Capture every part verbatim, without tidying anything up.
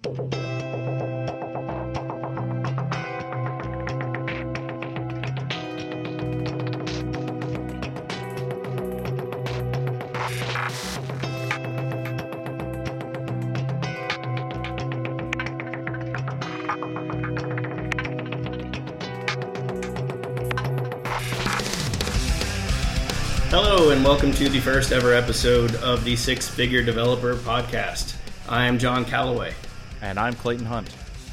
Hello and welcome to the first ever episode of the Six Figure Developer Podcast. I am John Calloway. And I'm Clayton Hunt.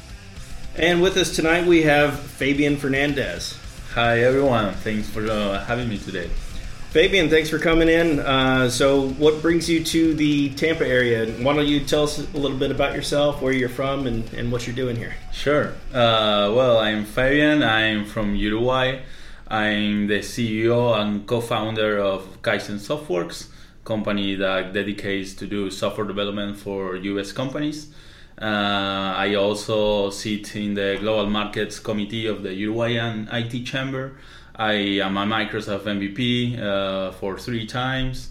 And with us tonight we have Fabian Fernandez. Hi everyone, thanks for uh, having me today. Fabian, thanks for coming in. Uh, so what brings you to the Tampa area? Why don't you tell us a little bit about yourself, where you're from, and, and what you're doing here? Sure. Uh, well, I'm Fabian, I'm from Uruguay. I'm the C E O and co-founder of Kaizen Softworks, company that dedicates to do software development for U S companies. Uh, I also sit in the Global Markets Committee of the Uruguayan I T Chamber. I am a Microsoft M V P uh, for three times.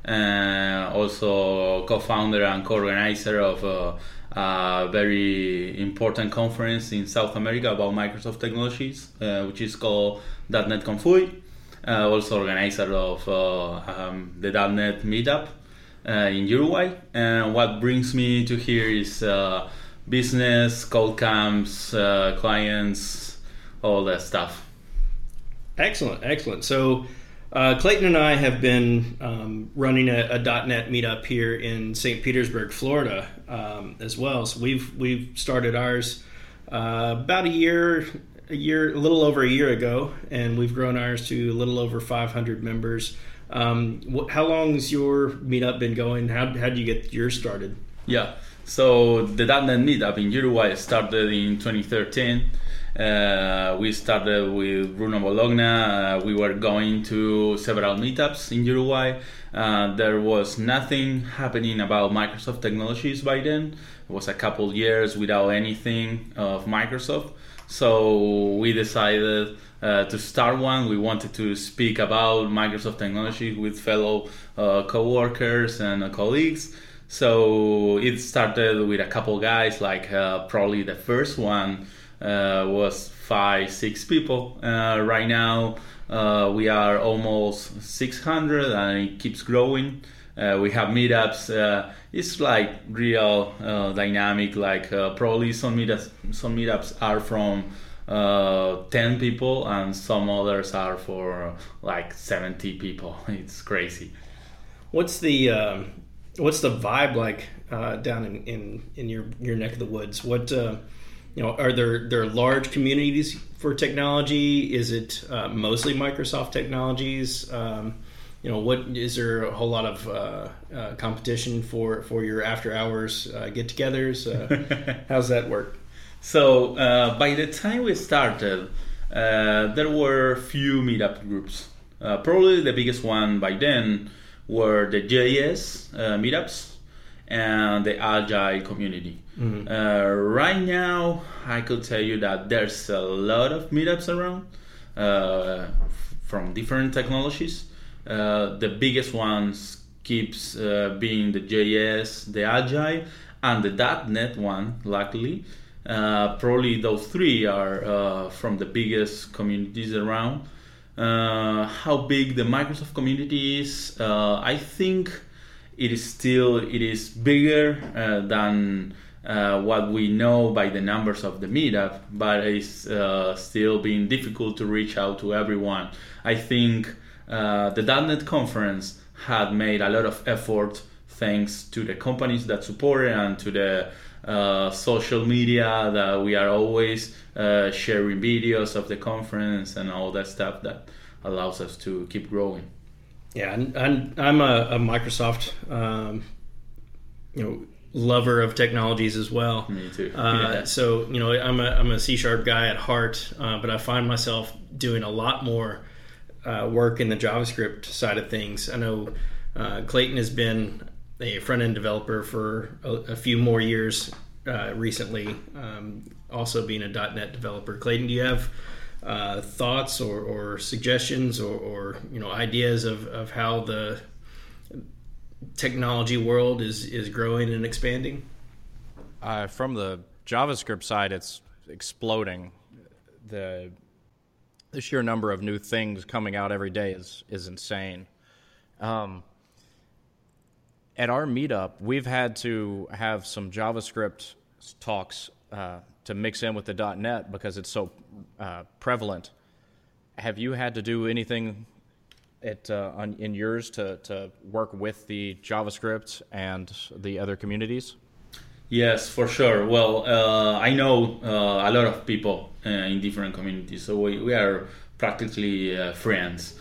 Uh, also co-founder and co-organizer of a, a very important conference in South America about Microsoft technologies, uh, which is called .dot net Confui. Uh, also organizer of uh, um, the .dot net Meetup uh, in Uruguay. And what brings me to here is uh, business, code camps, uh, clients, all that stuff. Excellent, excellent. So uh, Clayton and I have been um, running a, a .dot net Meetup here in Saint Petersburg, Florida, um, as well. So we've we've started ours uh, about a year. a year, a little over a year ago, and we've grown ours to a little over five hundred members. Um, wh- how long's your meetup been going? How how did you get yours started? Yeah, so the .dot net Meetup in Uruguay started in twenty thirteen. Uh, we started with Bruno Bologna. Uh, we were going to several meetups in Uruguay. Uh, there was nothing happening about Microsoft technologies by then. It was a couple years without anything of Microsoft. So we decided uh, to start one. We wanted to speak about Microsoft technology with fellow uh, co-workers and uh, colleagues. So it started with a couple guys, like uh, probably the first one uh, was five, six people. Uh, right now uh, we are almost six hundred and it keeps growing. Uh, we have meetups. Uh, it's like real uh, dynamic. Like uh, probably some meetups, some meetups are from uh, ten people, and some others are for like seventy people. It's crazy. What's the um, what's the vibe like uh, down in, in, in your, your neck of the woods? What uh, you know, are there there large communities for technology? Is it uh, mostly Microsoft technologies? Um, You know, what is there a whole lot of uh, uh, competition for, for your after hours uh, get-togethers? Uh, how's that work? So uh, by the time we started, uh, there were few meetup groups. Uh, probably the biggest one by then were the J S uh, meetups and the Agile community. Mm-hmm. Uh, right now, I could tell you that there's a lot of meetups around uh, from different technologies. Uh, the biggest ones keeps uh, being the J S, the Agile, and the .dot net one, luckily. Uh, probably those three are uh, from the biggest communities around. Uh, how big the Microsoft community is, uh, I think it is still it is bigger uh, than uh, what we know by the numbers of the meetup, but it's uh, still being difficult to reach out to everyone. I think Uh, the .dot net conference had made a lot of effort thanks to the companies that support it and to the uh, social media that we are always uh, sharing videos of the conference and all that stuff that allows us to keep growing. Yeah, and I'm a, a Microsoft um, you know, lover of technologies as well. Me too. Uh, yeah. So, you know, I'm a, I'm a C-sharp guy at heart, uh, but I find myself doing a lot more Uh, work in the JavaScript side of things. I know uh, Clayton has been a front-end developer for a, a few more years uh, recently, um, also being a .dot net developer. Clayton, do you have uh, thoughts or, or suggestions or, or you know ideas of, of how the technology world is, is growing and expanding? Uh, from the JavaScript side, it's exploding. The the sheer number of new things coming out every day is is insane. Um, at our meetup, we've had to have some JavaScript talks uh, to mix in with the .NET because it's so uh, prevalent. Have you had to do anything at uh, on, in yours to, to work with the JavaScript and the other communities? Yes, for sure. Well, uh, I know uh, a lot of people uh, in different communities, so we, we are practically uh, friends.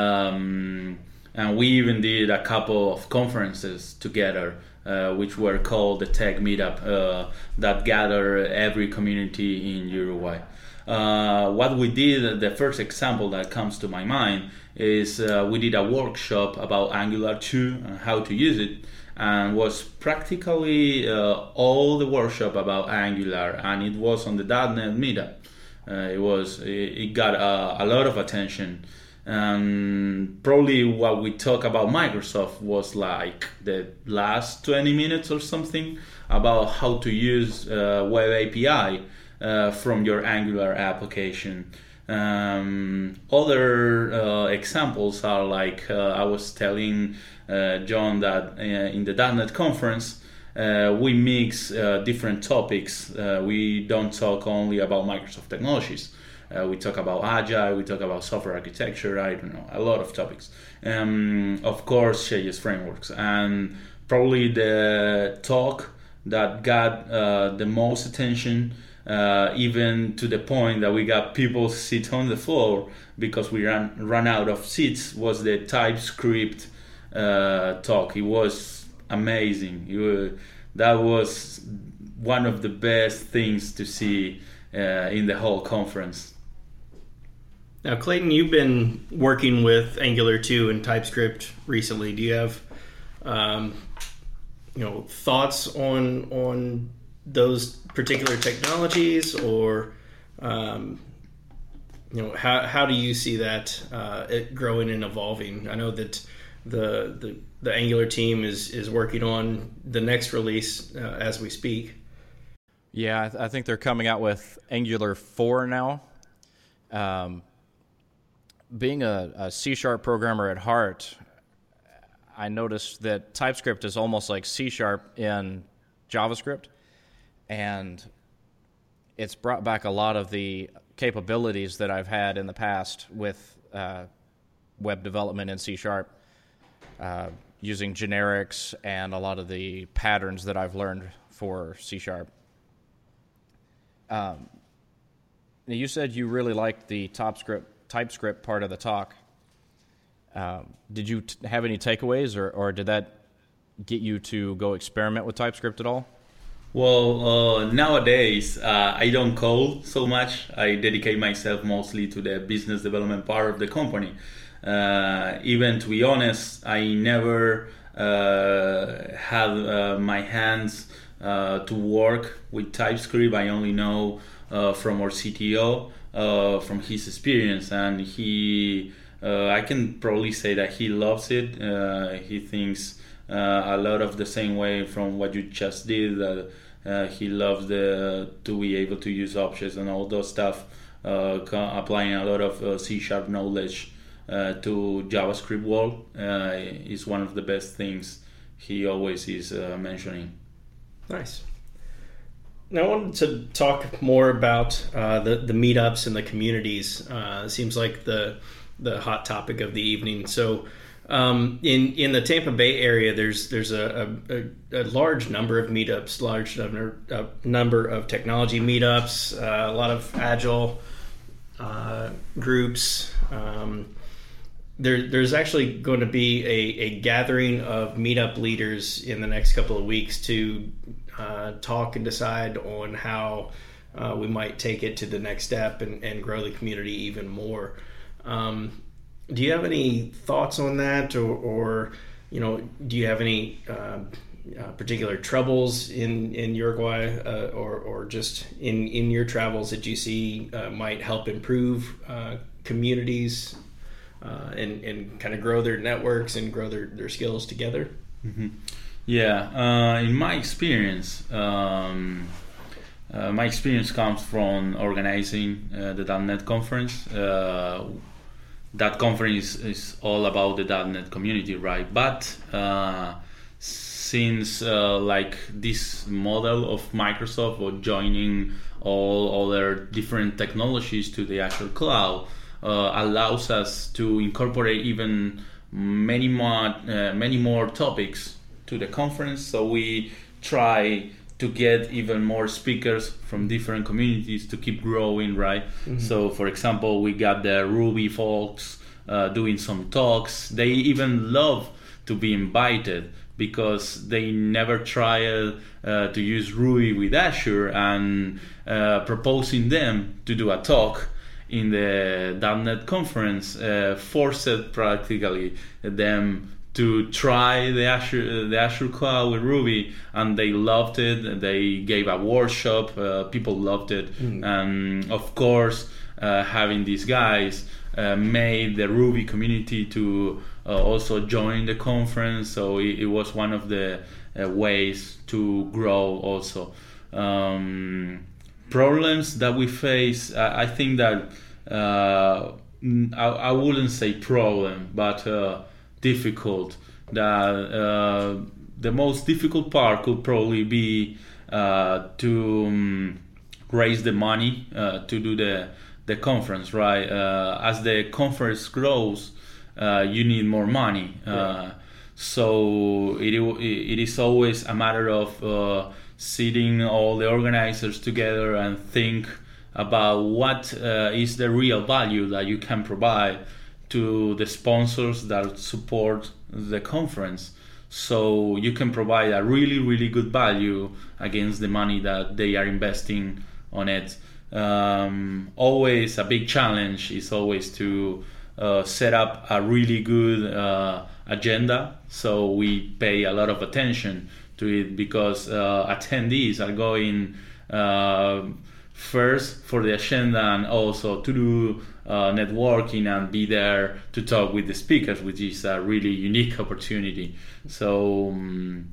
Um, and we even did a couple of conferences together, uh, which were called the Tech Meetup, uh, that gather every community in Uruguay. Uh, what we did, the first example that comes to my mind, is uh, we did a workshop about Angular two and how to use it, and was practically uh, all the workshop about Angular, and it was on the .NET Meetup. Uh, it was it, it got uh, a lot of attention, and probably what we talked about Microsoft was like the last twenty minutes or something about how to use uh, Web A P I uh, from your Angular application. Um, other uh, examples are like uh, I was telling uh, John that uh, in the .NET conference uh, we mix uh, different topics. Uh, we don't talk only about Microsoft technologies. Uh, we talk about Agile, we talk about software architecture, I don't know, a lot of topics. Um, of course, J S frameworks. And probably the talk that got uh, the most attention, Uh, even to the point that we got people sit on the floor because we ran ran out of seats, was the TypeScript uh, talk. It was amazing. It was, that was one of the best things to see uh, in the whole conference. Now, Clayton, you've been working with Angular two and TypeScript recently. Do you have um, you know, thoughts on on those particular technologies, or um, you know, how how do you see that uh, it growing and evolving? I know that the the, the Angular team is is working on the next release uh, as we speak. Yeah, I, th- I think they're coming out with Angular four now. Um, being a, a C-sharp programmer at heart, I noticed that TypeScript is almost like C-sharp in JavaScript. And it's brought back a lot of the capabilities that I've had in the past with uh, web development in C Sharp, uh, using generics and a lot of the patterns that I've learned for C Sharp. Um, you said you really liked the TypeScript, TypeScript part of the talk. Um, did you t- have any takeaways, or, or did that get you to go experiment with TypeScript at all? Well, uh, nowadays uh, I don't code so much. I dedicate myself mostly to the business development part of the company. Uh, even to be honest, I never uh, had uh, my hands uh, to work with TypeScript. I only know uh, from our C T O, uh, from his experience, and he, uh, I can probably say that he loves it. Uh, he thinks Uh, a lot of the same way from what you just did. Uh, uh, he loves the to be able to use objects and all those stuff, uh, applying a lot of uh, C-sharp knowledge uh, to JavaScript world uh, is one of the best things he always is uh, mentioning. Nice. Now I wanted to talk more about uh, the, the meetups and the communities. Uh, it seems like the the hot topic of the evening. So Um, in, in the Tampa Bay area, there's there's a, a, a large number of meetups, large number, a number of technology meetups, uh, a lot of agile uh, groups. Um, there, there's actually going to be a, a gathering of meetup leaders in the next couple of weeks to uh, talk and decide on how uh, we might take it to the next step and, and grow the community even more. Um, Do you have any thoughts on that, or, or you know, do you have any uh, uh, particular troubles in in Uruguay, uh, or or just in, in your travels that you see uh, might help improve uh, communities uh, and and kind of grow their networks and grow their, their skills together? Mm-hmm. Yeah, uh, in my experience, um, uh, my experience comes from organizing uh, the .dot net conference. Uh, that conference is, is all about the .dot net community, right? But uh, since uh, like this model of Microsoft of joining all other different technologies to the Azure cloud uh, allows us to incorporate even many more uh, many more topics to the conference. So we try to get even more speakers from different communities to keep growing, right? Mm-hmm. So for example, we got the Ruby folks uh, doing some talks. They even love to be invited because they never tried uh, to use Ruby with Azure, and uh, proposing them to do a talk in the .dot net conference uh, forced practically them to try the Azure the Azure cloud with Ruby, and they loved it. They gave a workshop. Uh, people loved it, mm. and of course, uh, having these guys uh, made the Ruby community to uh, also join the conference. So it, it was one of the uh, ways to grow. Also, um, problems that we face. I, I think that uh, I, I wouldn't say problem, but uh, difficult. That uh, the most difficult part could probably be uh, to um, raise the money uh, to do the the conference, right? Uh, as the conference grows, uh, you need more money. Uh, yeah. So it it is always a matter of uh, sitting all the organizers together and think about what uh, is the real value that you can provide to the sponsors that support the conference, so you can provide a really really good value against the money that they are investing on it. Um, always a big challenge is always to uh, set up a really good uh, agenda, so we pay a lot of attention to it, because uh, attendees are going uh, first for the agenda and also to do uh, networking and be there to talk with the speakers, which is a really unique opportunity. So um,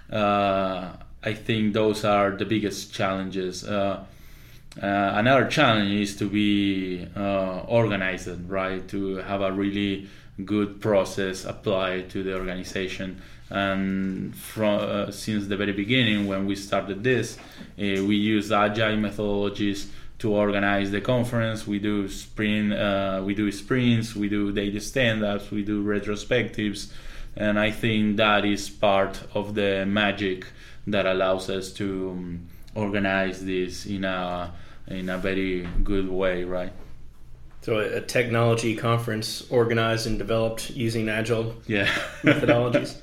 uh, I think those are the biggest challenges. Uh, uh, another challenge is to be uh, organized, right? To have a really good process applied to the organization. And from uh, since the very beginning, when we started this, uh, we use agile methodologies to organize the conference. We do sprint, uh, we do sprints, we do data stand-ups, we do retrospectives, and I think that is part of the magic that allows us to um, organize this in a in a very good way, right? So a technology conference organized and developed using agile yeah. methodologies.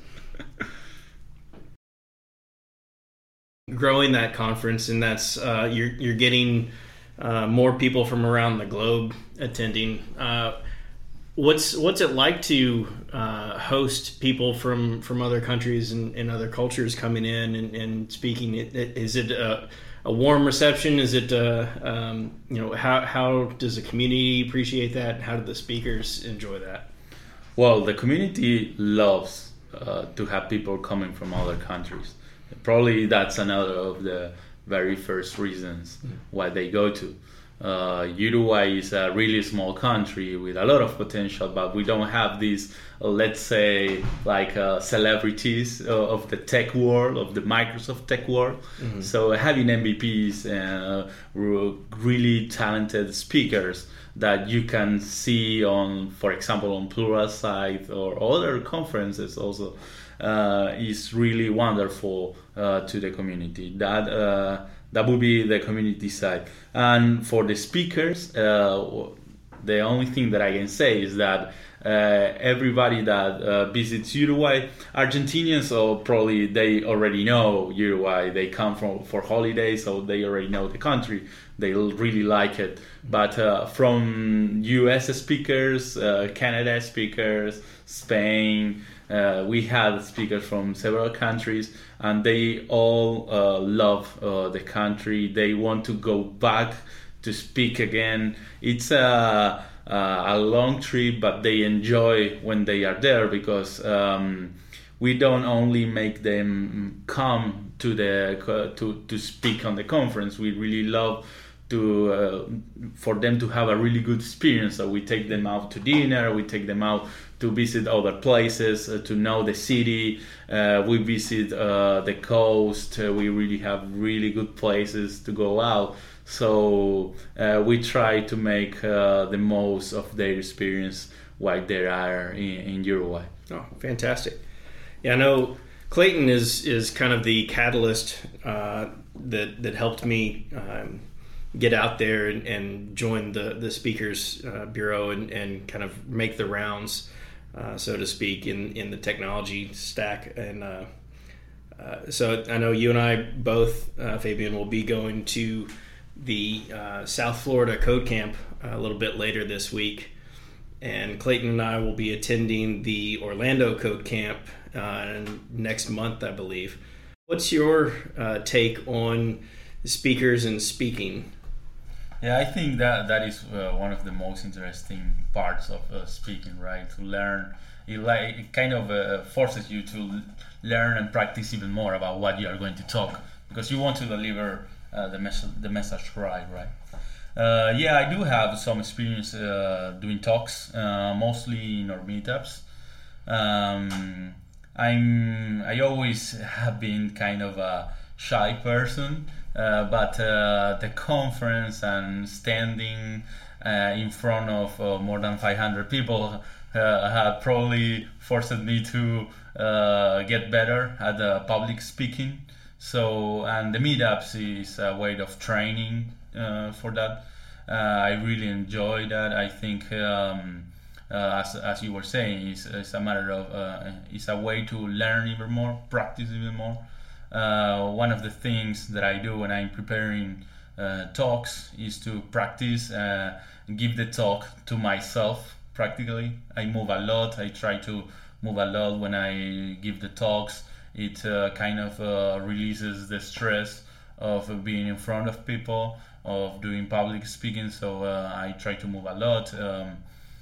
Growing that conference, and that's uh, you're you're getting uh, more people from around the globe attending. Uh, what's what's it like to uh, host people from, from other countries and, and other cultures coming in and, and speaking? Is it a, a warm reception? Is it uh, um, you know how how does the community appreciate that? How do the speakers enjoy that? Well, the community loves uh, to have people coming from other countries. Probably that's another of the very first reasons why they go to. Uh, Uruguay is a really small country with a lot of potential, but we don't have these, uh, let's say, like uh, celebrities uh, of the tech world, of the Microsoft tech world. Mm-hmm. So having M V Ps and uh, really talented speakers that you can see on, for example, on Pluralsight or other conferences also, uh, is really wonderful uh, to the community. That uh, that would be the community side. And for the speakers, uh, the only thing that I can say is that uh, everybody that uh, visits Uruguay, Argentinians, so probably they already know Uruguay. They come from for holidays, so they already know the country. They really like it. But uh, from U S speakers, uh, Canada speakers, Spain, uh, we had speakers from several countries, and they all uh, love uh, the country. They want to go back to speak again. It's a, a long trip, but they enjoy when they are there, because um, we don't only make them come to the to to speak on the conference. We really love to uh, for them to have a really good experience. So we take them out to dinner, we take them out to visit other places, uh, to know the city. Uh, we visit uh, the coast. Uh, we really have really good places to go out. So uh, we try to make uh, the most of their experience while they are in, in Uruguay. Oh, fantastic! Yeah, I know Clayton is is kind of the catalyst uh, that that helped me Um, get out there and, and join the, the speakers uh, bureau and, and kind of make the rounds, uh, so to speak, in, in the technology stack. And uh, uh, so I know you and I both, uh, Fabian, will be going to the uh, South Florida Code Camp a little bit later this week. And Clayton and I will be attending the Orlando Code Camp uh, next month, I believe. What's your uh, take on speakers and speaking? Yeah, I think that that is uh, one of the most interesting parts of uh, speaking, right? To learn, it, like, it kind of uh, forces you to learn and practice even more about what you are going to talk, because you want to deliver uh, the message, the message right, right? Uh, yeah, I do have some experience uh, doing talks, uh, mostly in our meetups. Um, I'm I always have been kind of a shy person. Uh, but uh, the conference and standing uh, in front of uh, more than five hundred people uh, have probably forced me to uh, get better at uh, public speaking. So, and the meetups is a way of training uh, for that. Uh, I really enjoy that. I think, um, uh, as as you were saying, it's, it's a matter of uh, it's a way to learn even more, practice even more. Uh, one of the things that I do when I'm preparing uh, talks is to practice, uh, give the talk to myself practically. I move a lot. I try to move a lot when I give the talks. It uh, kind of uh, releases the stress of being in front of people, of doing public speaking. So uh, I try to move a lot. Um,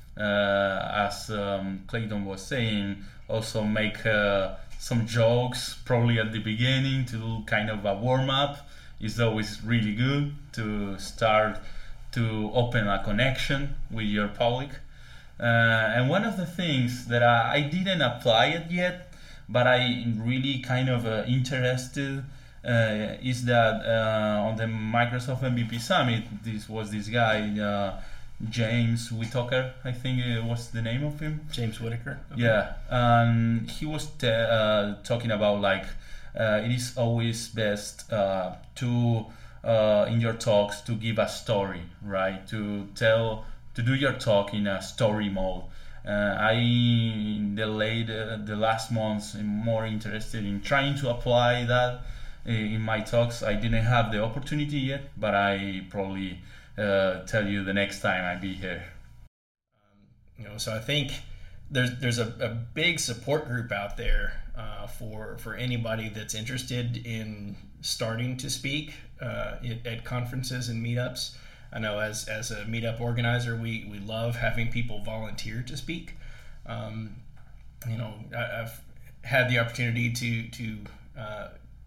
uh, as um, Clayton was saying, also make uh, some jokes probably at the beginning to do kind of a warm-up. Is always really good to start to open a connection with your public. Uh, and one of the things that I, I didn't apply it yet, but I'm really kind of uh, interested uh, is that uh, on the Microsoft M V P Summit, this was this guy, uh, James Whitaker, I think it was the name of him. James Whitaker. Okay. Yeah, um, he was t- uh, talking about like uh, it is always best uh, to uh, in your talks to give a story, right? To tell, to do your talk in a story mode. Uh, I in the late uh, the last months am more interested in trying to apply that in my talks. I didn't have the opportunity yet, but I probably. Uh, tell you the next time I be here. Um, you know, so I think there's there's a, a big support group out there uh, for for anybody that's interested in starting to speak uh, at, at conferences and meetups. I know as as a meetup organizer, we we love having people volunteer to speak. Um, you know, I, I've had the opportunity to to uh,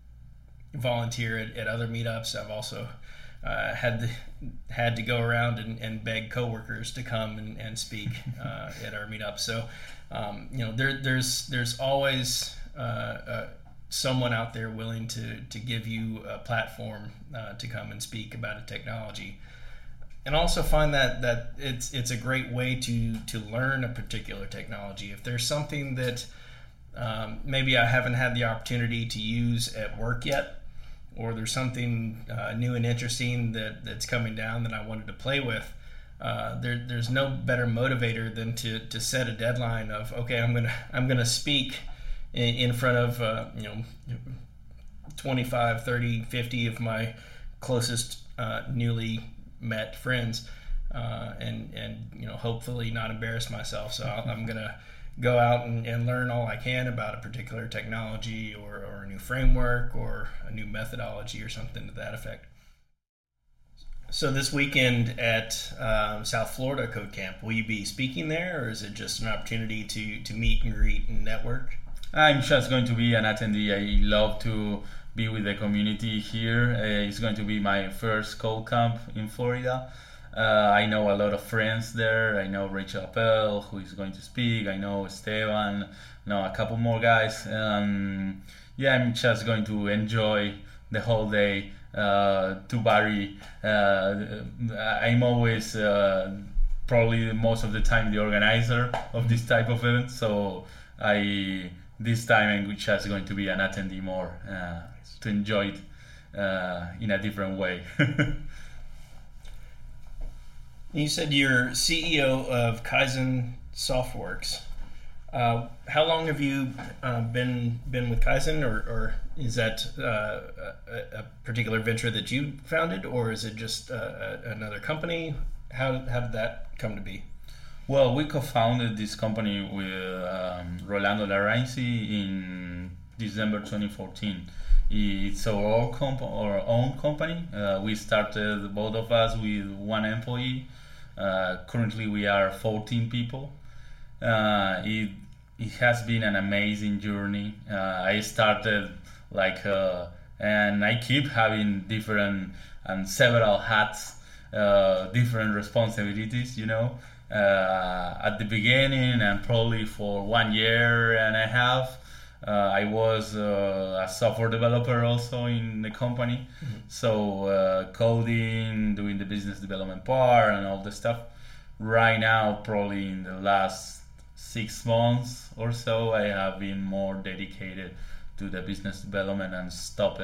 volunteer at, at other meetups. I've also Uh, had to, had to go around and, and beg coworkers to come and, and speak uh, at our meetup. So, um, you know, there, there's there's always uh, uh, someone out there willing to, to give you a platform uh, to come and speak about a technology. And also find that, that it's it's a great way to, to learn a particular technology. If there's something that um, maybe I haven't had the opportunity to use at work yet, or there's something uh, new and interesting that, that's coming down that I wanted to play with, uh, there, there's no better motivator than to, to set a deadline of, okay, I'm gonna I'm gonna speak in, in front of uh, you know twenty-five, thirty, fifty of my closest uh, newly met friends, uh, and and you know hopefully not embarrass myself. So I'll, I'm gonna go out and, and learn all I can about a particular technology or, or a new framework or a new methodology or something to that effect. So this weekend at um, South Florida Code Camp, will you be speaking there, or is it just an opportunity to, to meet and greet and network? I'm just going to be an attendee. I love to be with the community here. Uh, it's going to be my first Code Camp in Florida. Uh, I know a lot of friends there. I know Rachel Appel, who is going to speak. I know Esteban. I know a couple more guys. Um, yeah, I'm just going to enjoy the whole day. Uh, to Barry, uh, I'm always uh, probably most of the time the organizer of this type of event. So I this time I'm just going to be an attendee more uh, to enjoy it uh, in a different way. You said you're C E O of Kaizen Softworks. Uh, how long have you uh, been been with Kaizen, or, or is that uh, a, a particular venture that you founded, or is it just uh, another company? How how did that come to be? Well, we co-founded this company with um, Rolando Larrainzi in December twenty fourteen. It's our own, comp- our own company. Uh, we started, both of us, with one employee. Uh, currently, we are fourteen people. Uh, it, it has been an amazing journey. Uh, I started like, uh, and I keep having different and several hats, uh, different responsibilities, you know. Uh, at the beginning, and probably for one year and a half, uh, I was uh, a software developer also in the company. Mm-hmm. So uh, coding, doing the business development part and all the stuff. Right now, probably in the last six months or so, I have been more dedicated to the business development and stopped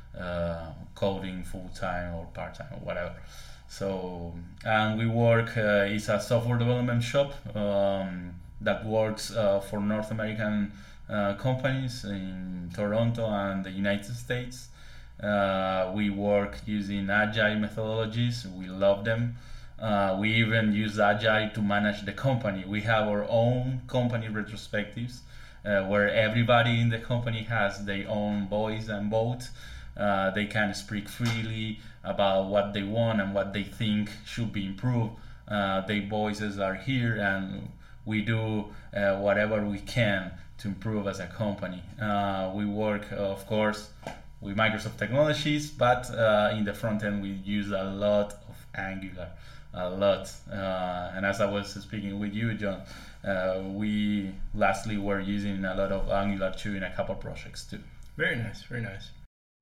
uh, coding full-time or part-time or whatever. So, and we work, uh, it's a software development shop um, that works uh, for North American uh, companies in Toronto and the United States. Uh, we work using agile methodologies. We love them. Uh, we even use agile to manage the company. We have our own company retrospectives uh, where everybody in the company has their own voice and vote. Uh, they can speak freely about what they want and what they think should be improved. Uh, their voices are here, and we do uh, whatever we can to improve as a company. Uh, we work, uh, of course, with Microsoft technologies, but uh, in the front end we use a lot of Angular, a lot. Uh, and as I was speaking with you, John, uh, we lastly were using a lot of Angular too in a couple projects too. Very nice, very nice.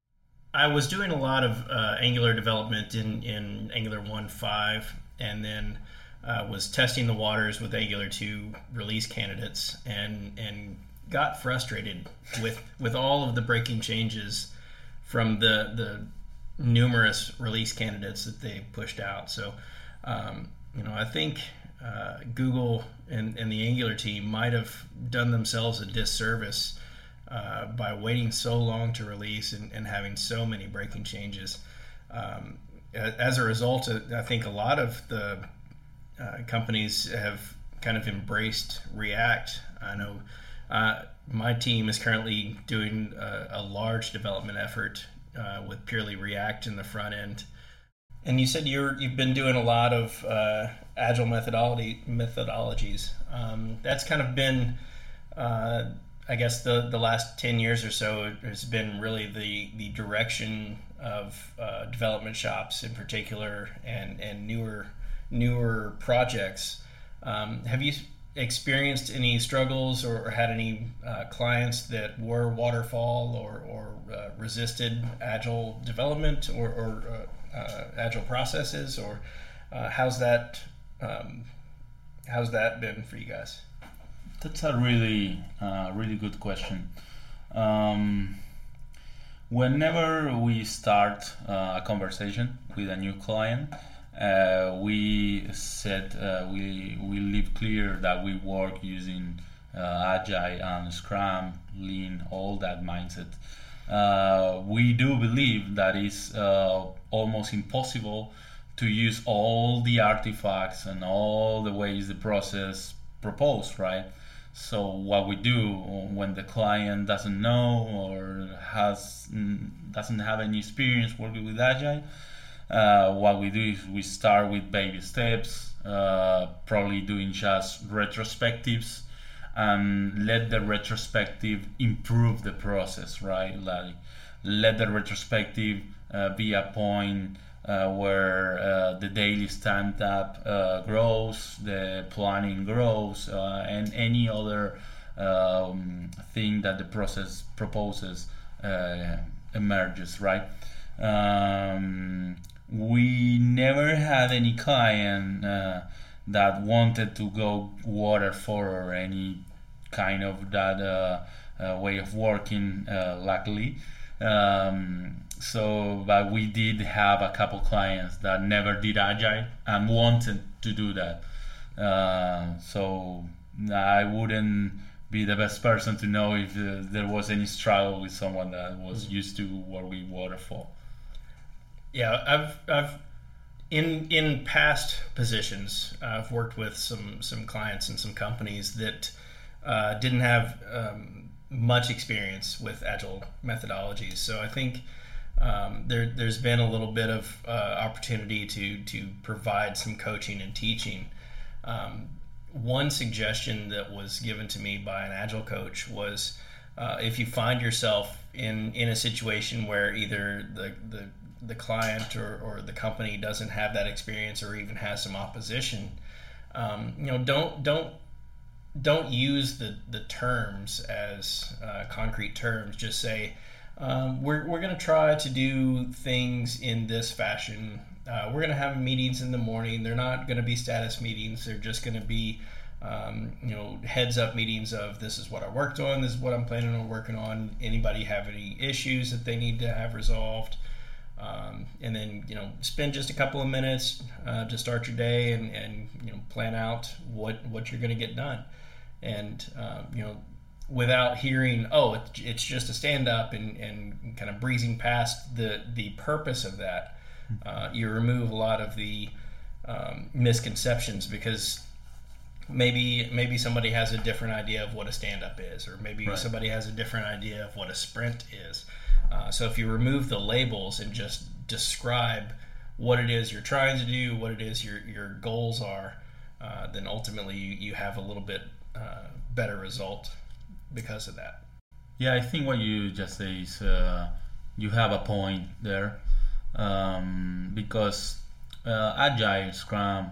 I was doing a lot of uh, Angular development in, in Angular one point five, and then uh, was testing the waters with Angular two release candidates, and and got frustrated with with all of the breaking changes from the the numerous release candidates that they pushed out. So, um, you know, I think uh, Google and, and the Angular team might have done themselves a disservice Uh, by waiting so long to release and, and having so many breaking changes. Um, as a result, I think a lot of the uh, companies have kind of embraced React. I know uh, my team is currently doing a, a large development effort uh, with purely React in the front end. And you said you're, you've been doing a lot of uh, agile methodology methodologies. Um, that's kind of been uh, I guess the, the last ten years or so has been really the, the direction of uh, development shops in particular, and, and newer newer projects. Um, have you experienced any struggles or, or had any uh, clients that were waterfall or, or uh, resisted agile development or, or uh, uh, agile processes, or uh, how's that um, how's that been for you guys? That's a really, uh, really good question. Um, whenever we start uh, a conversation with a new client, uh, we said uh, we we leave clear that we work using uh, Agile and Scrum, Lean, all that mindset. Uh, we do believe that it's uh, almost impossible to use all the artifacts and all the ways the process proposed, right? So what we do when the client doesn't know or has doesn't have any experience working with Agile, uh, what we do is we start with baby steps, uh, probably doing just retrospectives, and let the retrospective improve the process, right? Like let the retrospective uh, be a point uh, where uh, the daily stand-up uh, grows, the planning grows, uh, and any other um, thing that the process proposes uh, emerges, right? Um, we never had any client uh, that wanted to go waterfall or any kind of that uh, uh, way of working, uh, luckily. Um, so, but we did have a couple clients that never did agile and wanted to do that. Uh, so I wouldn't be the best person to know if uh, there was any struggle with someone that was used to working waterfall. Yeah, I've I've in in past positions, I've worked with some some clients and some companies that uh, didn't have um, much experience with agile methodologies. So I think um, there there's been a little bit of uh, opportunity to to provide some coaching and teaching. Um, one suggestion that was given to me by an agile coach was uh, if you find yourself in in a situation where either the the the client or, or the company doesn't have that experience or even has some opposition, um, you know, don't don't don't use the the terms as uh, concrete terms. Just say um, we're we're going to try to do things in this fashion. Uh, we're going to have meetings in the morning. They're not going to be status meetings. They're just going to be um, you know, heads up meetings of this is what I worked on. This is what I'm planning on working on. Anybody have any issues that they need to have resolved? Um, and then, you know, spend just a couple of minutes uh, to start your day and, and, you know, plan out what, what you're going to get done. And, uh, you know, without hearing, oh, it, it's just a stand up and, and kind of breezing past the, the purpose of that, uh, you remove a lot of the um, misconceptions, because maybe maybe somebody has a different idea of what a stand up is, or maybe right. somebody has a different idea of what a sprint is. Uh, so if you remove the labels and just describe what it is you're trying to do, what it is your your goals are, uh, then ultimately you, you have a little bit uh, better result because of that. Yeah, I think what you just say is uh, you have a point there, um, because uh, Agile Scrum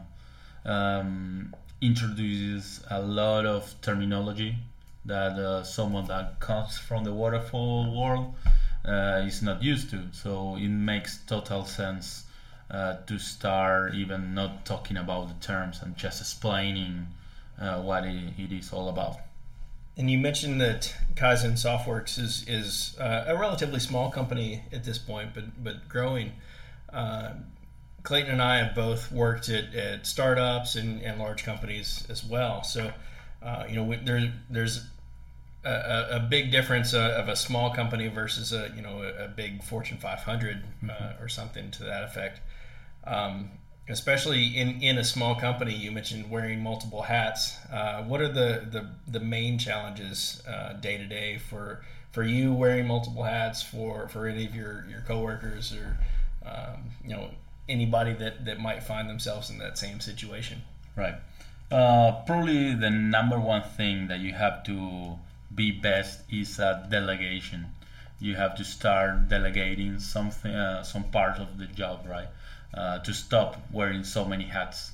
um, introduces a lot of terminology that uh, someone that comes from the waterfall world Uh, is not used to. So it makes total sense uh, to start even not talking about the terms and just explaining uh, what it, it is all about. And you mentioned that Kaizen Softworks is is uh, a relatively small company at this point, but but growing. Uh, Clayton and I have both worked at, at startups and, and large companies as well. So uh, you know, there there's A, a big difference uh, of a small company versus a you know a, a big Fortune five hundred uh, mm-hmm. or something to that effect. Um, especially in, in a small company, you mentioned wearing multiple hats. Uh, what are the, the, the main challenges uh, day to day for for you wearing multiple hats, for, for any of your, your coworkers, or um, you know anybody that, that might find themselves in that same situation? Right. Uh, probably the number one thing that you have to be best is uh, delegation. You have to start delegating something, uh, some part of the job, right? Uh, to stop wearing so many hats,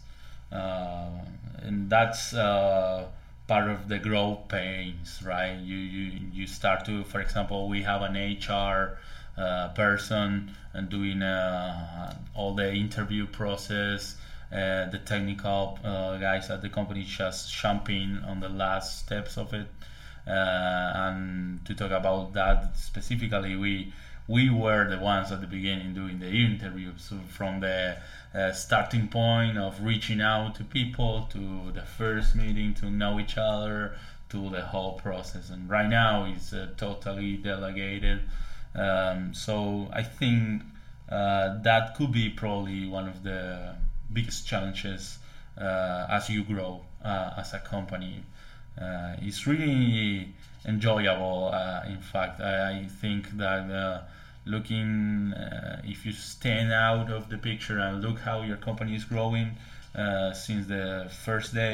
uh, and that's uh, part of the growth pains, right? You you you start to, for example, we have an H R uh, person and doing uh, all the interview process. Uh, the technical uh, guys at the company just jumping on the last steps of it. Uh, and to talk about that specifically, we we were the ones at the beginning doing the interviews, so from the uh, starting point of reaching out to people, to the first meeting, to know each other, to the whole process. And right now it's uh, totally delegated. Um, so I think uh, that could be probably one of the biggest challenges uh, as you grow uh, as a company. Uh, it's really enjoyable. Uh, in fact, I, I think that uh, looking, uh, if you stand out of the picture and look how your company is growing uh, since the first day,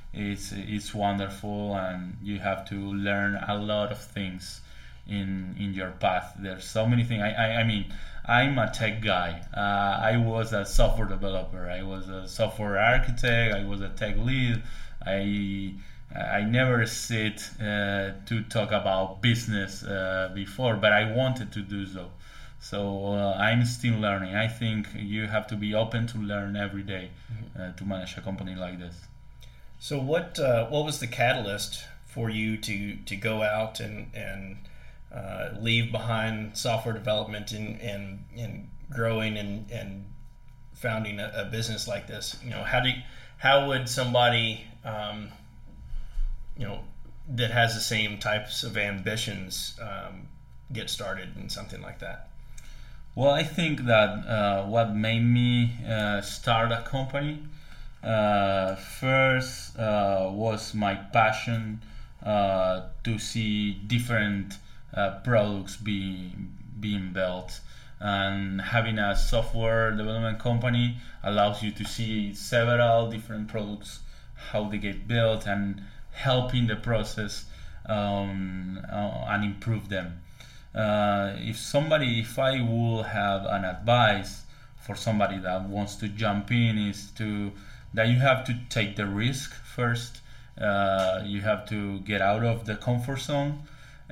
it's it's wonderful, and you have to learn a lot of things in in your path. There's so many things. I I, I mean, I'm a tech guy. Uh, I was a software developer. I was a software architect. I was a tech lead. I I never sit uh, to talk about business uh, before, but I wanted to do so. So uh, I'm still learning. I think you have to be open to learn every day uh, to manage a company like this. So what uh, what was the catalyst for you to, to go out and and uh, leave behind software development and and, and growing and, and founding a, a business like this? You know, how do you, how would somebody um, you know that has the same types of ambitions um, get started in something like that? Well, I think that uh, what made me uh, start a company uh, first uh, was my passion uh, to see different uh, products being being built, and having a software development company allows you to see several different products, how they get built, and helping the process um, uh, and improve them. Uh, if somebody, if I will have an advice for somebody that wants to jump in, is to that you have to take the risk first. Uh, you have to get out of the comfort zone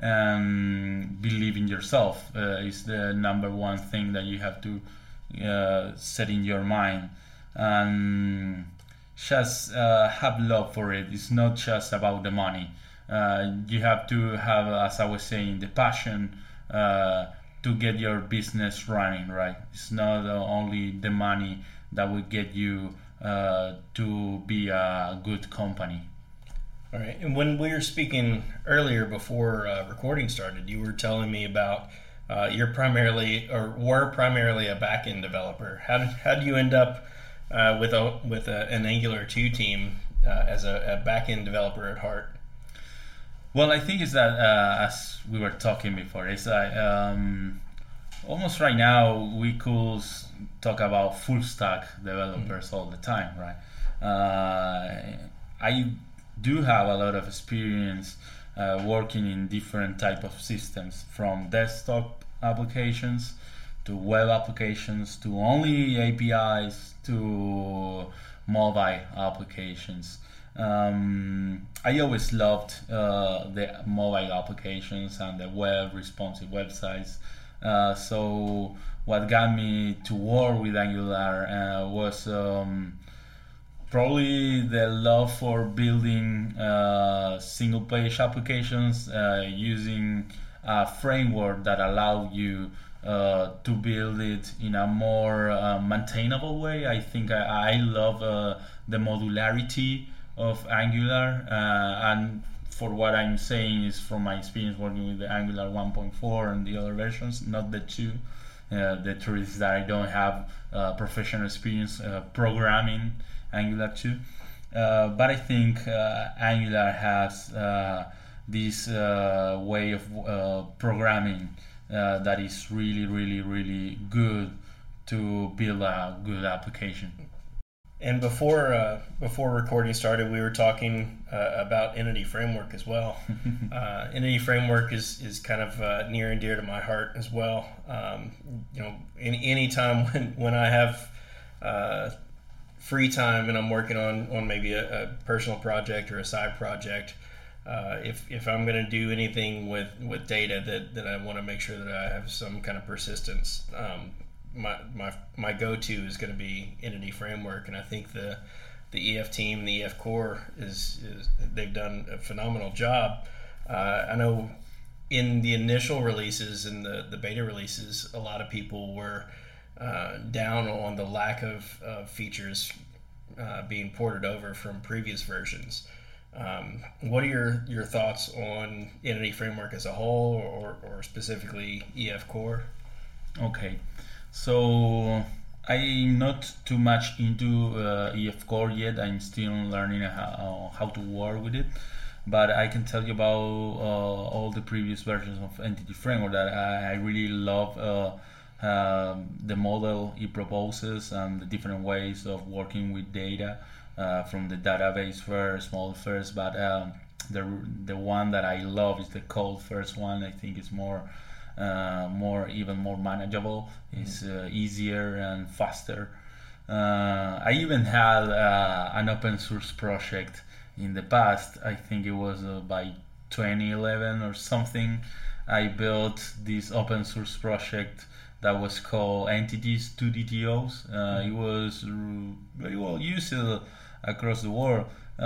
and believe in yourself. Uh, is the number one thing that you have to uh, set in your mind, and just uh, have love for it. It's not just about the money. Uh, you have to have, as I was saying, the passion uh, to get your business running, right? It's not uh, only the money that will get you uh, to be a good company. All right. And when we were speaking earlier before uh, recording started, you were telling me about uh, you're primarily or were primarily a back-end developer. How did, how do you end up uh, with a with a, an Angular two team uh, as a, a back-end developer at heart? Well, I think it's that uh, as we were talking before, it's that um, almost right now we could talk about full stack developers mm-hmm. all the time, right? Uh, I do have a lot of experience uh, working in different type of systems, from desktop applications to web applications to only A P Is to mobile applications. Um, I always loved uh, the mobile applications and the web responsive websites. Uh, so what got me to work with Angular uh, was um, probably the love for building uh, single page applications uh, using a framework that allowed you uh, to build it in a more uh, maintainable way. I think I, I love uh, the modularity of Angular, uh, and for what I'm saying is from my experience working with the Angular one point four and the other versions, not the two. Uh, the truth is that I don't have uh, professional experience uh, programming Angular two, uh, but I think uh, Angular has uh, this uh, way of uh, programming uh, that is really, really, really good to build a good application. And before uh, before recording started, we were talking uh, about Entity Framework as well. uh, Entity Framework is is kind of uh, near and dear to my heart as well. Um, you know, any any time when when I have uh, free time and I'm working on on maybe a, a personal project or a side project, uh, if if I'm going to do anything with with data that that I want to make sure that I have some kind of persistence. Um, my my my go-to is going to be Entity Framework, and I think the the E F team, the E F core is, is they've done a phenomenal job. Uh, I know in the initial releases and the, the beta releases, a lot of people were uh, down on the lack of uh, features uh, being ported over from previous versions. Um, what are your, your thoughts on Entity Framework as a whole, or, or specifically E F core? Okay. So I'm not too much into uh, E F Core yet. I'm still learning how, how to work with it, but I can tell you about uh, all the previous versions of Entity Framework that I, I really love uh, um, the model it proposes and the different ways of working with data, uh, from the database first, model first, but um, the the one that I love is the code first one. I think it's more uh, more even more manageable. Mm-hmm. It's uh, easier and faster. Uh, I even had uh, an open source project in the past. I think it was uh, by twenty eleven or something. I built this open source project that was called Entities to D T Os. Uh, it was very well used uh, across the world.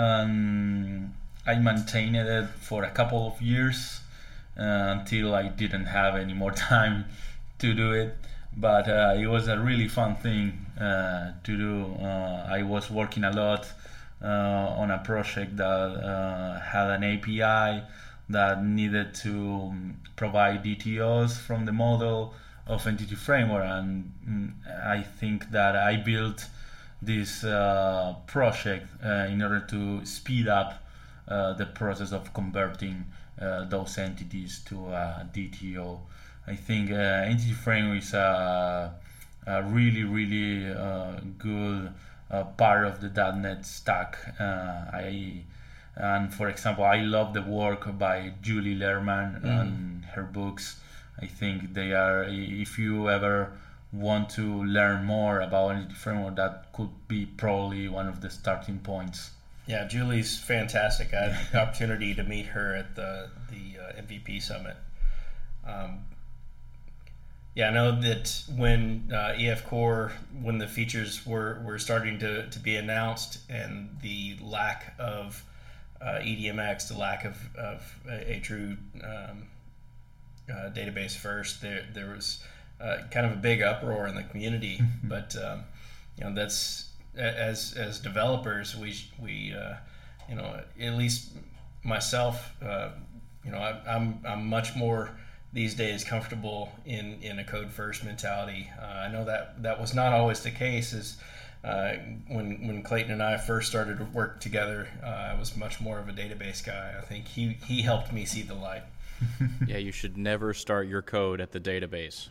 Um, I maintained it for a couple of years uh, until I didn't have any more time to do it. But uh, it was a really fun thing uh, to do. Uh, I was working a lot uh, on a project that uh, had an A P I that needed to provide D T Os from the model of Entity Framework, and mm, I think that I built this uh, project uh, in order to speed up uh, the process of converting uh, those entities to a D T O. I think uh, Entity Framework is a, a really, really uh, good uh, part of the .dot net stack. Uh, I and for example, I love the work by Julie Lehrman mm. and her books. I think they are. If you ever want to learn more about Entity Framework, that could be probably one of the starting points. Yeah, Julie's fantastic. I had the opportunity to meet her at the the uh, M V P Summit. Um, Yeah, I know that when uh, E F Core, when the features were, were starting to, to be announced, and the lack of uh, E D M X, the lack of, of a, a true um, uh, database first, there there was uh, kind of a big uproar in the community. Mm-hmm. But um, you know, that's as as developers, we we uh, you know, at least myself, uh, you know, I, I'm I'm much more these days comfortable in, in a code first mentality. Uh, I know that that was not always the case. As uh, when when Clayton and I first started to work together, uh, I was much more of a database guy. I think he, he helped me see the light. Yeah, you should never start your code at the database.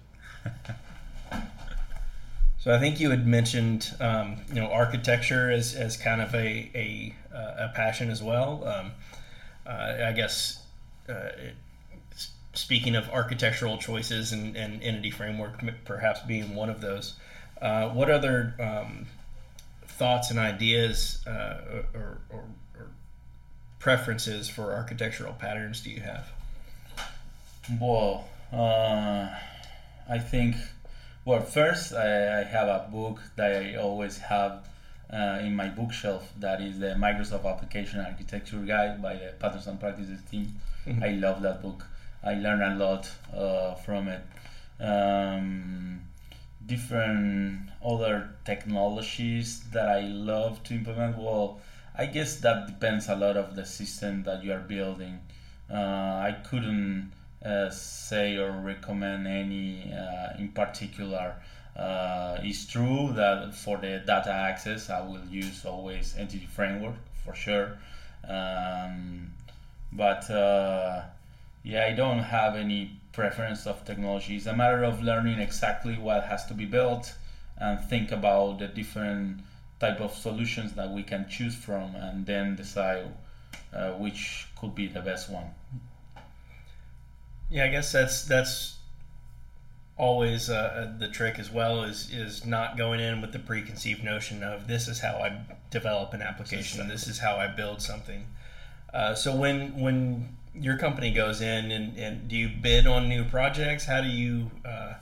So I think you had mentioned um, you know, architecture as, as kind of a a, a passion as well. Um, uh, I guess uh, it, speaking of architectural choices and, and Entity Framework perhaps being one of those, uh, what other um, thoughts and ideas uh, or, or, or preferences for architectural patterns do you have? Well, uh, I think, well, first I, I have a book that I always have uh, in my bookshelf, that is the Microsoft Application Architecture Guide by the Patterns and Practices team. Mm-hmm. I love that book. I learned a lot uh, from it. Um, different other technologies that I love to implement. Well, I guess that depends a lot of the system that you are building. Uh, I couldn't uh, say or recommend any uh, in particular. Uh, it's true that for the data access, I will use always Entity Framework for sure. Um, but uh, Yeah, I don't have any preference of technology. It's a matter of learning exactly what has to be built and think about the different type of solutions that we can choose from, and then decide uh, which could be the best one. Yeah, I guess that's that's always uh, the trick as well, is is not going in with the preconceived notion of this is how I develop an application, and this is how I build something. Uh, so when when your company goes in and, and do you bid on new projects? How do you uh,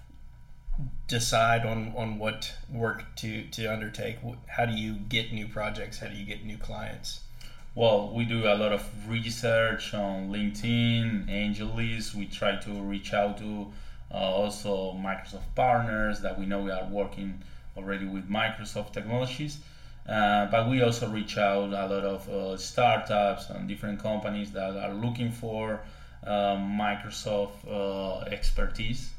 decide on, on what work to, to undertake? How do you get new projects? How do you get new clients? Well, we do a lot of research on LinkedIn, AngelList. We try to reach out to uh, also Microsoft partners that we know we are working already with Microsoft technologies. Uh, but we also reach out a lot of uh, startups and different companies that are looking for uh, Microsoft uh, expertise.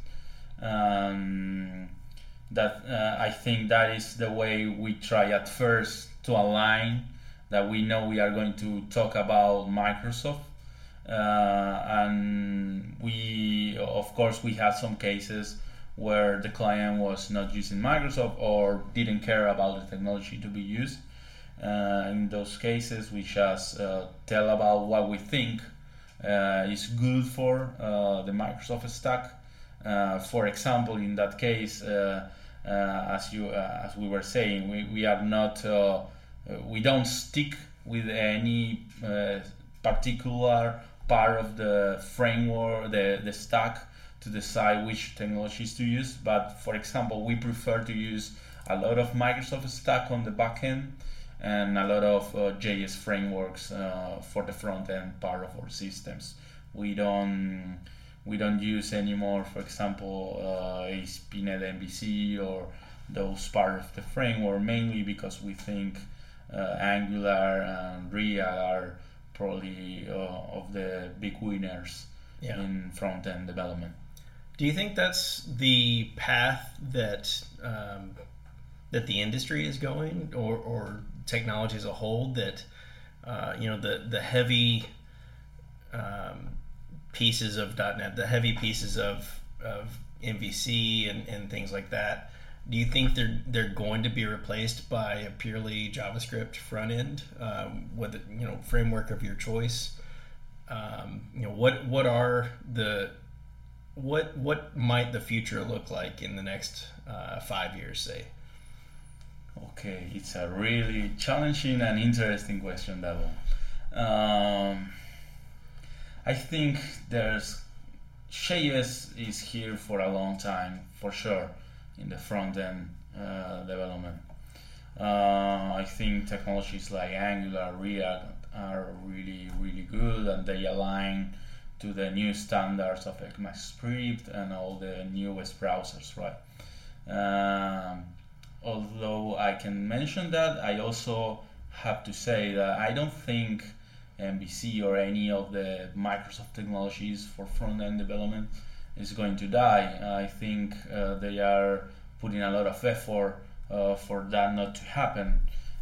Um, that uh, I think that is the way we try at first to align, that we know we are going to talk about Microsoft. Uh, and we, of course, we have some cases where the client was not using Microsoft or didn't care about the technology to be used. Uh, in those cases, we just uh, tell about what we think uh, is good for uh, the Microsoft stack. Uh, for example, in that case, uh, uh, as you uh, as we were saying, we, we are not uh, we don't stick with any uh, particular part of the framework, the, the stack, to decide which technologies to use. But for example, we prefer to use a lot of Microsoft stack on the back end and a lot of uh, J S frameworks uh, for the front end part of our systems. We don't we don't use anymore, for example, uh, A S P dot NET M V C or those part of the framework, mainly because we think uh, Angular and React are probably uh, of the big winners yeah. in front end development. Do you think that's the path that um, that the industry is going, or, or technology as a whole? That uh, you know the the heavy um, pieces of .NET, the heavy pieces of of M V C and, and things like that. Do you think they're they're going to be replaced by a purely JavaScript front end, um, with you know framework of your choice? Um, you know what what are the what what might the future look like in the next uh, five years, say? Okay, it's a really challenging and interesting question, that one. Um, I think there's J S is here for a long time, for sure, in the front end uh, development. Uh, I think technologies like Angular, React are really, really good, and they align to the new standards of ECMAScript and all the newest browsers, right? Um, although I can mention that, I also have to say that I don't think M V C or any of the Microsoft technologies for front-end development is going to die. I think uh, they are putting a lot of effort uh, for that not to happen.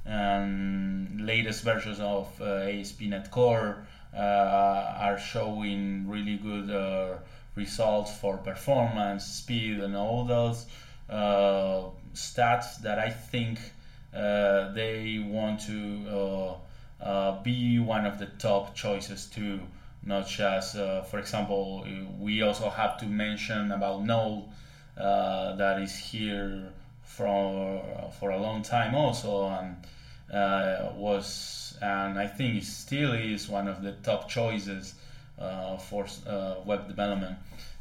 And latest versions of uh, A S P dot NET Core uh, are showing really good uh, results for performance, speed, and all those uh, stats that I think uh, they want to uh, uh, be one of the top choices too. Not just, uh, for example, we also have to mention about Node uh, that is here for for a long time also, and uh, was and I think it still is one of the top choices uh, for uh, web development.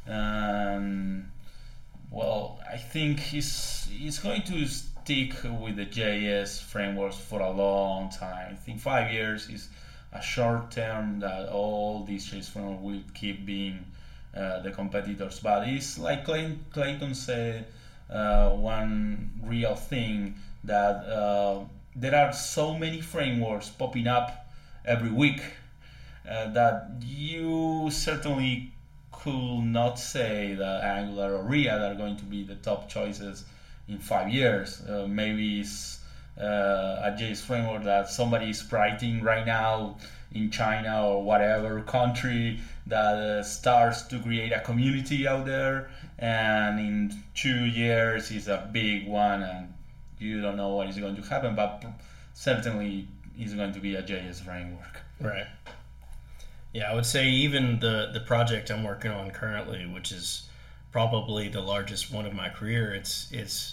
And well, I think he's he's going to stick with the J S frameworks for a long time. I think five years is a short term that all these J S frameworks will keep being uh, the competitors. But it's like Clayton, Clayton said, uh, one real thing that uh, there are so many frameworks popping up every week uh, that you certainly could not say that Angular or React are going to be the top choices in five years. Uh, maybe it's uh, a J S framework that somebody is writing right now in China or whatever country that uh, starts to create a community out there, and in two years is a big one, and you don't know what is going to happen, but certainly is going to be a J S framework. Right. Yeah, I would say even the, the project I'm working on currently, which is probably the largest one of my career, it's it's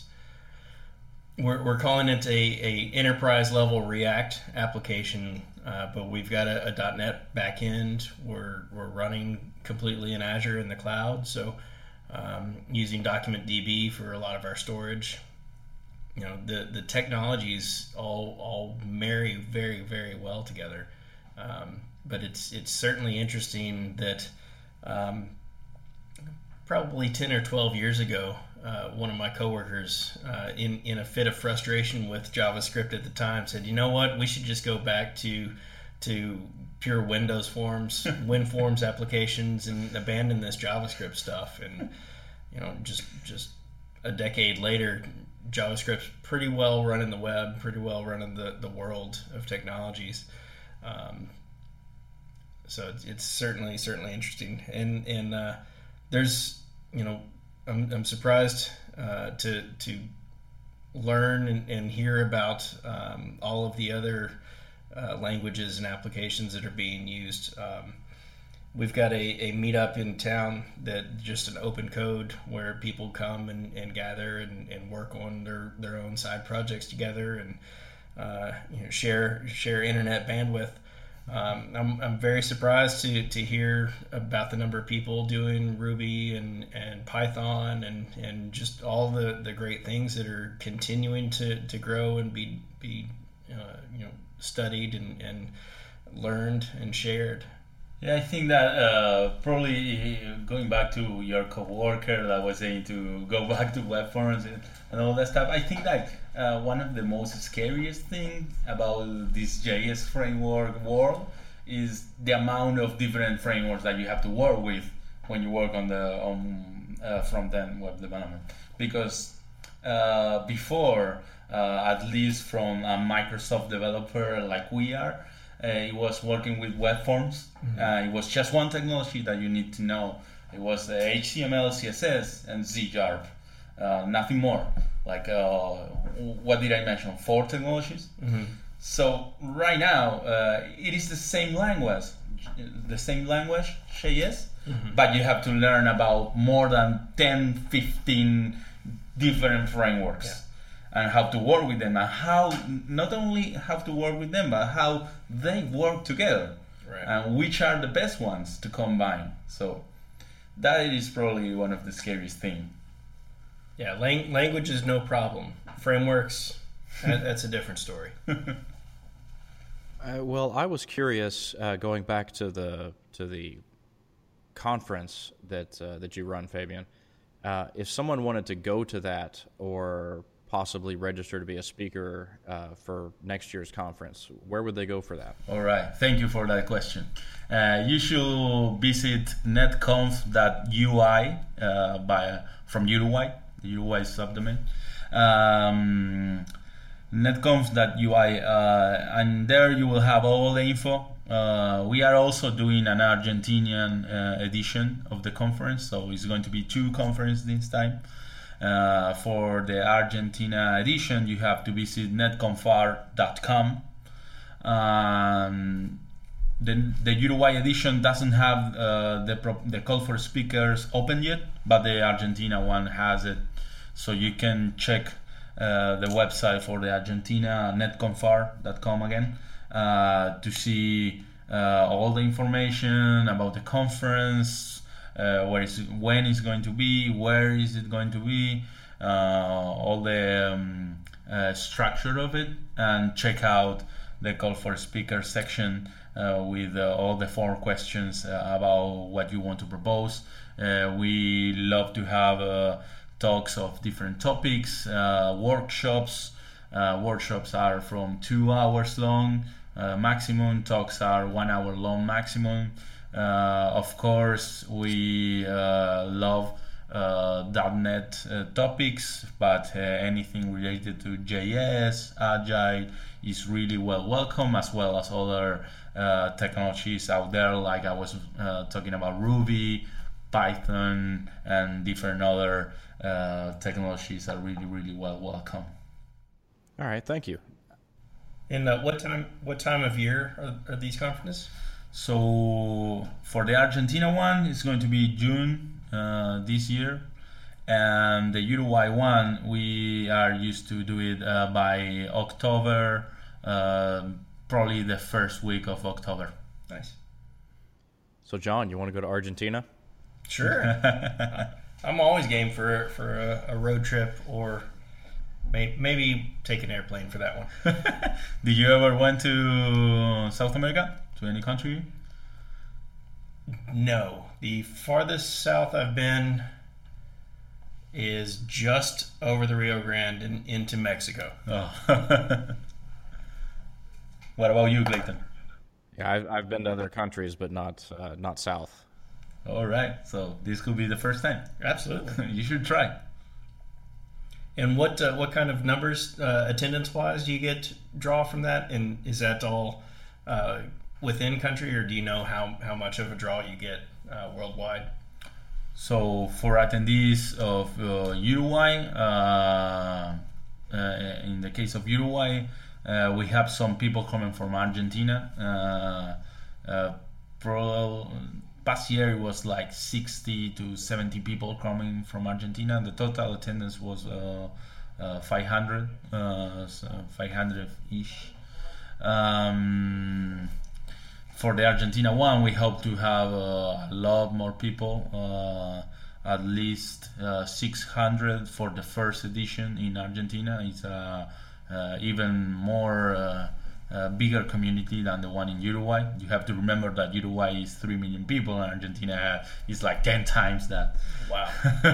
we're we're calling it a, a enterprise level React application, uh, but we've got a, a .NET backend. We're we're running completely in Azure in the cloud, so um, using DocumentDB for a lot of our storage. You know, the the technologies all all marry very very well together. Um, but it's it's certainly interesting that um, probably ten or twelve years ago, uh, one of my coworkers, uh, in in a fit of frustration with JavaScript at the time, said, "You know what? We should just go back to to pure Windows Forms, WinForms applications, and abandon this JavaScript stuff." And you know, just just a decade later, JavaScript's pretty well running the web, pretty well running the, the world of technologies. Um, so it's, it's certainly certainly interesting, and and uh, there's you know I'm, I'm surprised uh, to to learn and, and hear about um, all of the other uh, languages and applications that are being used. Um, we've got a, a meetup in town that just an open code where people come and, and gather and, and work on their, their own side projects together and uh, you know, share share internet bandwidth. Um, I'm I'm very surprised to, to hear about the number of people doing Ruby and, and Python and, and just all the, the great things that are continuing to, to grow and be be uh, you know studied and, and learned and shared. Yeah, I think that uh, probably going back to your coworker that was saying to go back to web forms and, and all that stuff, I think that uh, one of the most scariest things about this J S framework world is the amount of different frameworks that you have to work with when you work on the on, uh, front-end web development. Because uh, before, uh, at least from a Microsoft developer like we are, Uh, it was working with web forms. Mm-hmm. Uh, it was just one technology that you need to know. It was uh, H T M L, C S S, and Z sharp. Uh, nothing more. Like, uh, what did I mention? Four technologies? Mm-hmm. So right now, uh, it is the same language, the same language, J S, mm-hmm. but you have to learn about more than ten, fifteen different frameworks. Yeah. And how to work with them, and how not only how to work with them, but how they work together, right. And which are the best ones to combine. So that is probably one of the scariest things. Yeah, lang- language is no problem. Frameworks, that, that's a different story. uh, well, I was curious, uh, going back to the to the conference that uh, that you run, Fabian. Uh, if someone wanted to go to that or possibly register to be a speaker uh, for next year's conference, where would they go for that? All right, thank you for that question. Uh, you should visit netconf dot U I uh, by from Uruguay, the Uruguay subdomain. Um, netconf dot U I, uh, and there you will have all the info. Uh, we are also doing an Argentinian uh, edition of the conference, so it's going to be two conferences this time. Uh, for the Argentina edition, you have to visit netconfar dot com. Um, the, the Uruguay edition doesn't have uh, the pro- the call for speakers open yet, but the Argentina one has it. So you can check uh, the website for the Argentina, netconfar dot com again, uh, to see uh, all the information about the conference. Uh, where is it, when it's going to be, where is it going to be, uh, all the um, uh, structure of it, and check out the call for speaker section uh, with uh, all the four questions uh, about what you want to propose. Uh, we love to have uh, talks of different topics, uh, workshops. Uh, workshops are from two hours long uh, maximum, talks are one hour long maximum. Uh, of course, we uh, love uh, .NET uh, topics, but uh, anything related to J S, Agile is really well welcome, as well as other uh, technologies out there, like I was uh, talking about Ruby, Python, and different other uh, technologies are really, really well welcome. All right, thank you. And uh, what time? What time of year are, are these conferences? So for the Argentina one, it's going to be June uh, this year, and the Uruguay one, we are used to do it uh, by October, uh, probably the first week of October. Nice. So John, you want to go to Argentina? Sure. I'm always game for for a, a road trip, or may, maybe take an airplane for that one. Did you ever went to South America? To any country? No. The farthest south I've been is just over the Rio Grande and into Mexico. Oh. What about you, Clayton? Yeah, I've, I've been to other countries, but not uh, not south. All right. So this could be the first time. Absolutely. You should try. And what uh, what kind of numbers, uh, attendance-wise, do you get draw from that? And is that all uh, within country, or do you know how, how much of a draw you get uh, worldwide? So for attendees of uh, Uruguay, uh, uh, in the case of Uruguay, uh, we have some people coming from Argentina. Uh, uh, pro, past year it was like sixty to seventy people coming from Argentina. The total attendance was uh, uh, five hundred, uh, so five hundred ish. Um, For the Argentina one, we hope to have uh, a lot more people, uh, at least uh, six hundred for the first edition in Argentina. It's a uh, even more uh, uh, bigger community than the one in Uruguay. You have to remember that Uruguay is three million people and Argentina is like ten times that. Wow.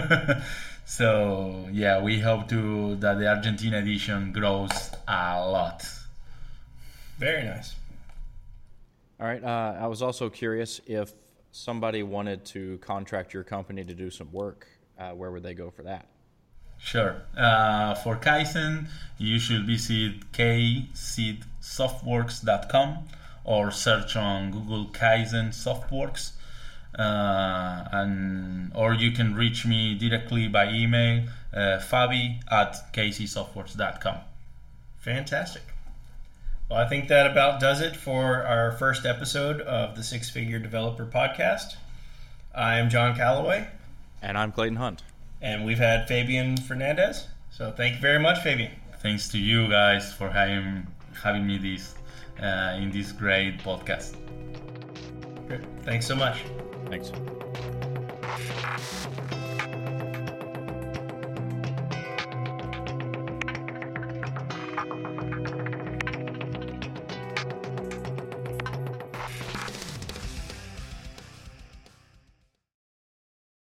So yeah, we hope to that the Argentina edition grows a lot. Very nice. All right. Uh, I was also curious if somebody wanted to contract your company to do some work, uh, where would they go for that? Sure. Uh, for Kaizen, you should visit k seed softworks dot com or search on Google Kaizen Softworks, uh, and or you can reach me directly by email, uh, fabi at k c softworks dot com. Fantastic. Well, I think that about does it for our first episode of the Six Figure Developer Podcast. I am John Calloway. And I'm Clayton Hunt. And we've had Fabian Fernandez. So thank you very much, Fabian. Thanks to you guys for having having me this uh, in this great podcast. Great. Thanks so much. Thanks.